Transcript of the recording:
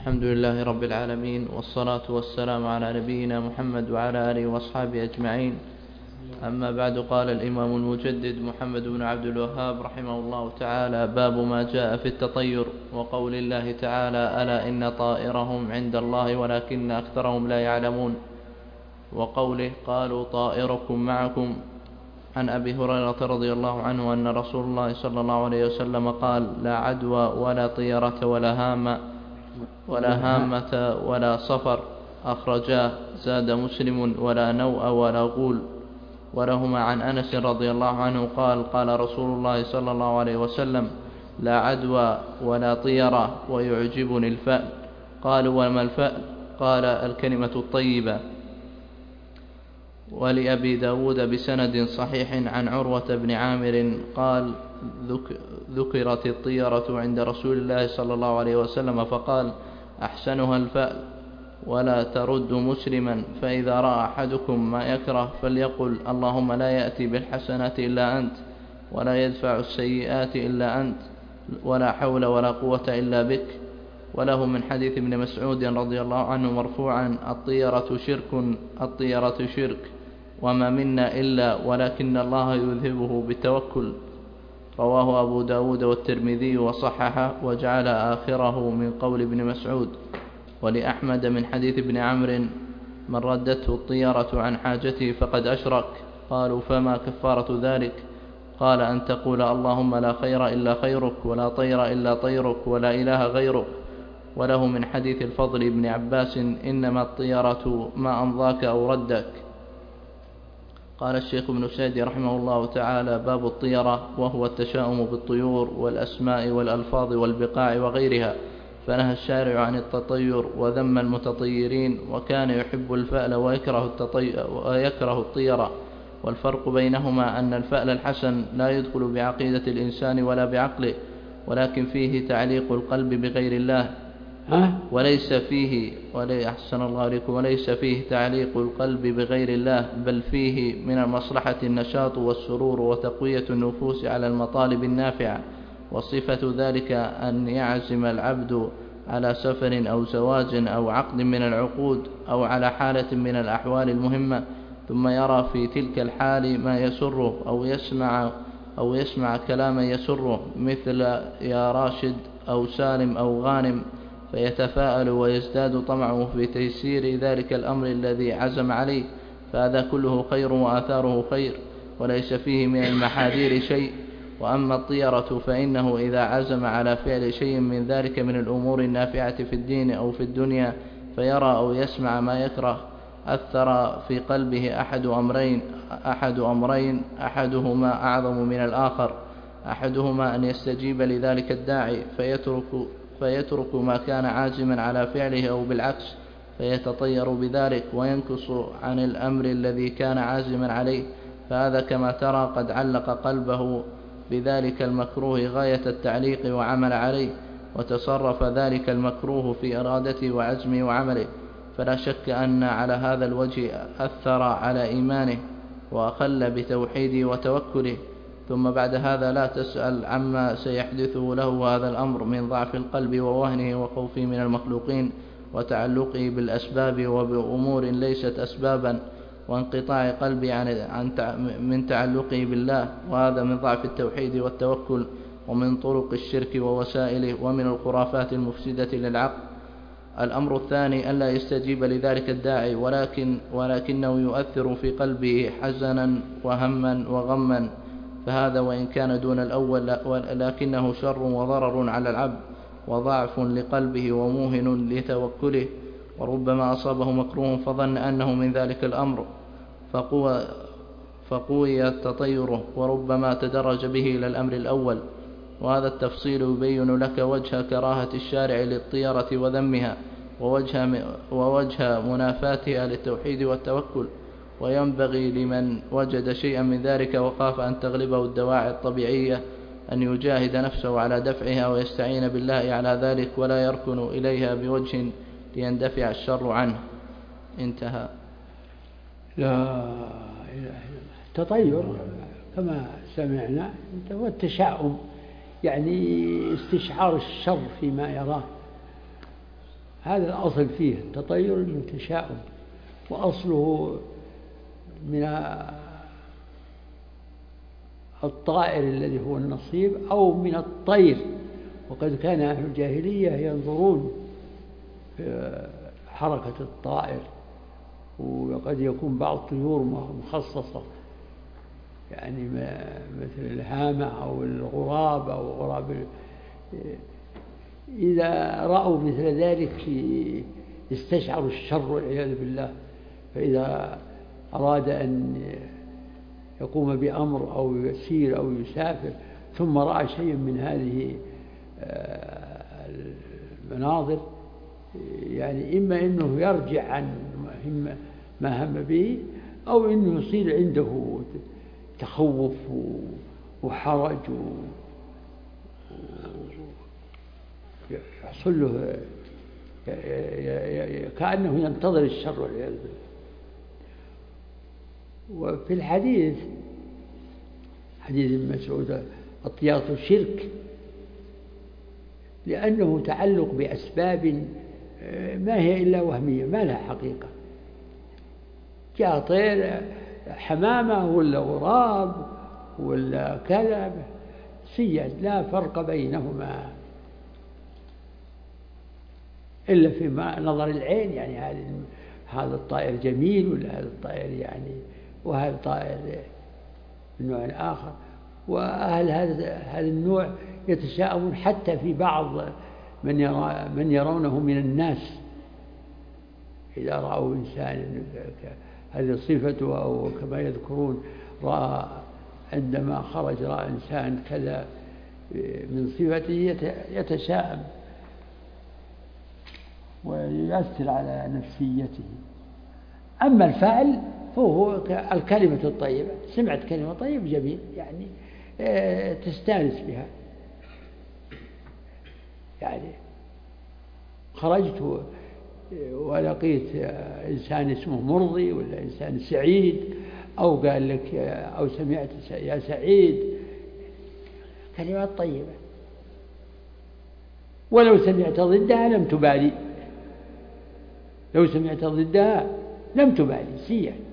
الحمد لله رب العالمين، والصلاة والسلام على نبينا محمد وعلى آله وأصحابه أجمعين. أما بعد، قال الإمام المجدد محمد بن عبد الوهاب رحمه الله تعالى: باب ما جاء في التطير، وقول الله تعالى: ألا إن طائرهم عند الله ولكن أكثرهم لا يعلمون، وقوله: قالوا طائركم معكم. عن أبي هريرة رضي الله عنه أن رسول الله صلى الله عليه وسلم قال: لا عدوى ولا طيرة ولا هامة ولا صفر. أخرجاه. زاد مسلم: ولا نوء ولا غول. ولهما عن أنس رضي الله عنه قال: قال رسول الله صلى الله عليه وسلم: لا عدوى ولا طيرة ويعجبني الفأل. قالوا: وما الفأل؟ قال: الكلمة الطيبة. ولأبي داود بسند صحيح عن عروة بن عامر قال: ذكرت الطيرة عند رسول الله صلى الله عليه وسلم فقال: أحسنها الفأل. ولا ترد مسلما، فإذا رأى أحدكم ما يكره فليقل: اللهم لا يأتي بالحسنات إلا أنت، ولا يدفع السيئات إلا أنت، ولا حول ولا قوة إلا بك. وله من حديث ابن مسعود رضي الله عنه مرفوعا: الطيرة شرك وما منا إلا ولكن الله يذهبه بالتوكل. رواه أبو داود والترمذي وصححه، وجعل آخره من قول ابن مسعود. ولأحمد من حديث ابن عمرو: من ردته الطيرة عن حاجته فقد أشرك. قالوا: فما كفارة ذلك؟ قال: أن تقول: اللهم لا خير إلا خيرك، ولا طير إلا طيرك، ولا إله غيرك. وله من حديث الفضل بن عباس: إنما الطيرة ما أمضاك أو ردك. قال الشيخ ابن سعدي رحمه الله تعالى: باب الطيرة، وهو التشاؤم بالطيور والأسماء والألفاظ والبقاع وغيرها. فنهى الشارع عن التطير وذم المتطيرين، وكان يحب الفأل ويكره الطيرة. والفرق بينهما أن الفأل الحسن لا يدخل بعقيدة الإنسان ولا بعقله، ولكن فيه تعليق القلب بغير الله، وليس فيه تعليق القلب بغير الله، بل فيه من المصلحة النشاط والسرور وتقوية النفوس على المطالب النافعة. وصفة ذلك أن يعزم العبد على سفر أو زواج أو عقد من العقود، أو على حالة من الأحوال المهمة، ثم يرى في تلك الحال ما يسره، أو يسمع كلاما يسره، مثل يا راشد أو سالم أو غانم، فيتفاءل ويزداد طمعه في تيسير ذلك الأمر الذي عزم عليه. فهذا كله خير وآثاره خير، وليس فيه من المحاذير شيء. وأما الطيرة فإنه إذا عزم على فعل شيء من ذلك من الأمور النافعة في الدين أو في الدنيا، فيرى أو يسمع ما يكره، أثر في قلبه أحد أمرين أحدهما أعظم من الآخر: أحدهما أن يستجيب لذلك الداعي فيترك ما كان عازما على فعله، أو بالعكس فيتطير بذلك وينكص عن الأمر الذي كان عازما عليه. فهذا كما ترى قد علق قلبه بذلك المكروه غاية التعليق وعمل عليه، وتصرف ذلك المكروه في إرادته وعزمه وعمله. فلا شك أن على هذا الوجه أثر على إيمانه وأخل بتوحيده وتوكله. ثم بعد هذا لا تسأل عما سيحدثه له هذا الأمر من ضعف القلب ووهنه وخوفه من المخلوقين، وتعلقه بالأسباب وبأمور ليست أسبابا، وانقطاع قلبه من تعلقه بالله. وهذا من ضعف التوحيد والتوكل، ومن طرق الشرك ووسائله، ومن الخرافات المفسدة للعقل. الأمر الثاني ألا يستجيب لذلك الداعي، ولكنه يؤثر في قلبه حزنا وهما وغما، فهذا وإن كان دون الأول لكنه شر وضرر على العبد، وضعف لقلبه وموهن لتوكله. وربما أصابه مكروه فظن أنه من ذلك الأمر فقوي تطيره، وربما تدرج به إلى الأمر الأول. وهذا التفصيل يبين لك وجه كراهة الشارع للطيرة وذمها، ووجه منافاتها للتوحيد والتوكل. وينبغي لمن وجد شيئا من ذلك وخاف أن تغلبه الدواعي الطبيعية أن يجاهد نفسه على دفعها ويستعين بالله على ذلك، ولا يركن إليها بوجه ليندفع الشر عنه. انتهى. لا إله إلا الله. التطير كما سمعنا هو التشاؤم، يعني استشعار الشر فيما يراه. هذا الأصل فيه التطير أنه تشاؤم، وأصله من الطائر الذي هو النصيب أو من الطير. وقد كان أهل الجاهلية ينظرون في حركة الطائر، وقد يكون بعض الطيور مخصصة، يعني مثل الهامة أو الغراب أو غراب، إذا رأوا مثل ذلك استشعروا الشر والعياذ بالله. فإذا أراد أن يقوم بأمر أو يسير أو يسافر ثم رأى شيء من هذه المناظر، يعني إما أنه يرجع عن ما هم به، أو أنه يصير عنده تخوف وحرج يحصل له كأنه ينتظر الشر والعياذ بالله. وفي الحديث حديث ابن مسعود الطياط شرك، لأنه تعلق بأسباب ما هي إلا وهمية ما لها حقيقة. جاء طير حمامة ولا غراب ولا كذا سيد لا فرق بينهما إلا فيما نظر العين، يعني هذا الطائر جميل ولا هذا الطائر يعني، وهذا الطائر من نوع آخر. وأهل هذا النوع يتشاءمون حتى في بعض من يرونه من الناس، إذا رأوا إنسان هذه صفته، أو كما يذكرون رأى عندما خرج رأى إنسان كذا من صفته يتشاءم ويؤثر على نفسيته. أما الفاعل فهو الكلمة الطيبة، سمعت كلمة طيبة جميل يعني تستانس بها، يعني خرجت ولقيت إنسان اسمه مرضي ولا إنسان سعيد، أو قال لك أو سمعت يا سعيد، كلمات طيبة. ولو سمعت ضدها لم تبالي، لو سمعت ضدها لم تبالي سيئا.